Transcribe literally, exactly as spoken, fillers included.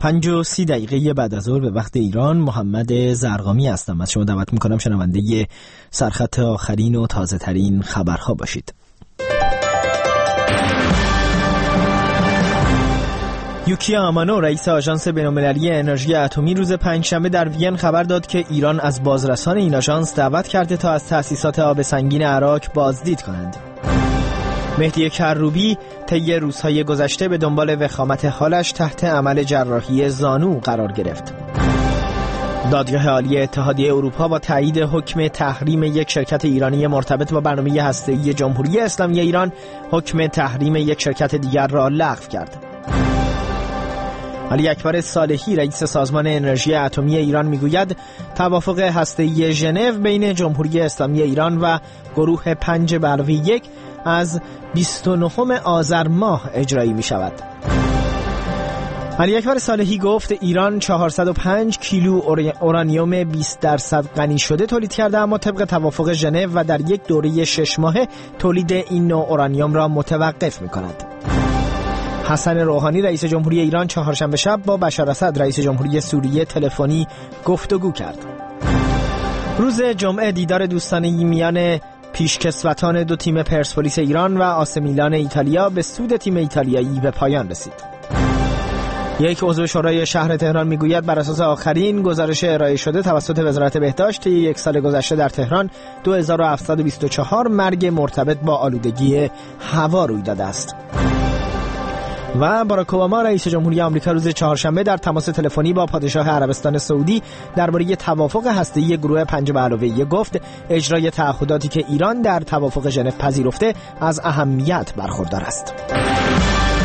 پنج و سی دقیقه بعد از ظهر به وقت ایران، محمد زرقامی هستم. از شما دعوت میکنم شنونده سرخط آخرین و تازه ترین خبرها باشید. یوکیا آمانو، رئیس آژانس بین‌المللی انرژی اتمی، روز پنجشنبه در وین خبر داد که ایران از بازرسان این آژانس دعوت کرده تا از تأسیسات آب سنگین عراق بازدید کنند. مهدی کروبی طی روزهای گذشته به دنبال وخامت حالش تحت عمل جراحی زانو قرار گرفت. دادگاه عالی اتحادیه اروپا با تایید حکم تحریم یک شرکت ایرانی مرتبط با برنامه هسته‌ای جمهوری اسلامی ایران، حکم تحریم یک شرکت دیگر را لغو کرد. علی اکبر صالحی، رئیس سازمان انرژی اتمی ایران، میگوید توافق هسته‌ای ژنو بین جمهوری اسلامی ایران و گروه پنج به علاوه یک از بیست و نهم آذر ماه اجرایی می شود. علی اکبر صالحی گفت ایران چهارصد و پنج کیلو اورانیوم بیست درصد غنی شده تولید کرده، اما طبق توافق ژنو و در یک دوره شش ماهه تولید این نوع اورانیوم را متوقف می کند. حسن روحانی، رئیس جمهوری ایران، چهارشنبه شب با بشار اسد، رئیس جمهوری سوریه، تلفنی گفتگو کرد. روز جمعه دیدار دوستانه‌ای میان پیشکسوتان دو تیم پرسپولیس ایران و آسه میلان ایتالیا به سود تیم ایتالیایی به پایان رسید. یک عضو شورای شهر تهران میگوید بر اساس آخرین گزارش ارائه شده توسط وزارت بهداشت طی یک سال گذشته در تهران دو هزار و هفتصد و بیست و چهار مرگ مرتبط با آلودگی هوا روی داده است. و باراک اوباما، رئیس جمهوری آمریکا، روز چهارشنبه در تماس تلفنی با پادشاه عربستان سعودی درباره توافق هسته‌ای گروه پنج به علاوه یک گفت اجرای تعهداتی که ایران در توافق ژنو پذیرفته از اهمیت برخوردار است.